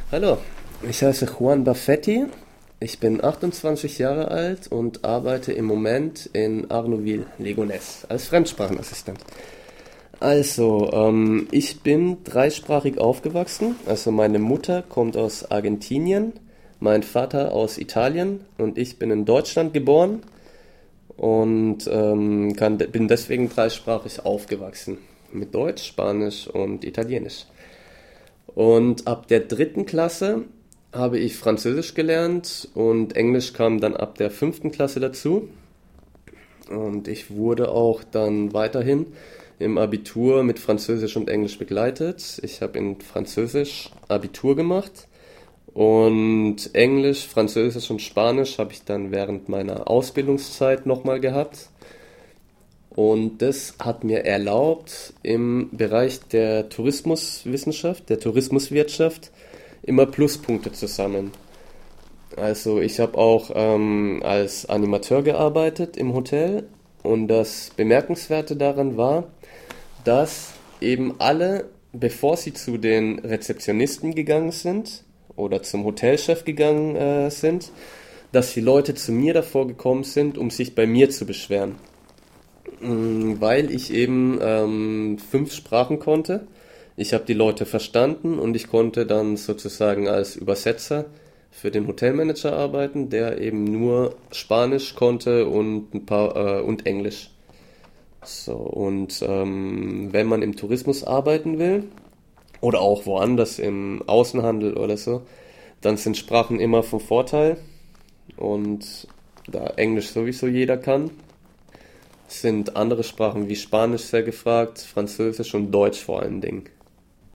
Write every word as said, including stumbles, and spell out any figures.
Hallo, ich heiße Juan Baffetti, ich bin achtundzwanzig Jahre alt und arbeite im Moment in Arnouville, Ligonnès, als Fremdsprachenassistent. Also, ähm, ich bin dreisprachig aufgewachsen. Also meine Mutter kommt aus Argentinien, mein Vater aus Italien und ich bin in Deutschland geboren und ähm, kann, bin deswegen dreisprachig aufgewachsen. Mit Deutsch, Spanisch und Italienisch. Und ab der dritten Klasse habe ich Französisch gelernt und Englisch kam dann ab der fünften Klasse dazu. Und ich wurde auch dann weiterhin im Abitur mit Französisch und Englisch begleitet. Ich habe in Französisch Abitur gemacht und Englisch, Französisch und Spanisch habe ich dann während meiner Ausbildungszeit nochmal gehabt. Und das hat mir erlaubt, im Bereich der Tourismuswissenschaft, der Tourismuswirtschaft, immer Pluspunkte zu sammeln. Also ich habe auch ähm, als Animateur gearbeitet im Hotel und das Bemerkenswerte daran war, dass eben alle, bevor sie zu den Rezeptionisten gegangen sind oder zum Hotelchef gegangen äh, sind, dass die Leute zu mir davor gekommen sind, um sich bei mir zu beschweren. Mm, Weil ich eben ähm, fünf Sprachen konnte. Ich habe die Leute verstanden und ich konnte dann sozusagen als Übersetzer für den Hotelmanager arbeiten, der eben nur Spanisch konnte und ein paar äh, und Englisch. So, und ähm, wenn man im Tourismus arbeiten will oder auch woanders im Außenhandel oder so, dann sind Sprachen immer von Vorteil. Und da Englisch sowieso jeder kann, sind andere Sprachen wie Spanisch sehr gefragt, Französisch und Deutsch vor allen Dingen.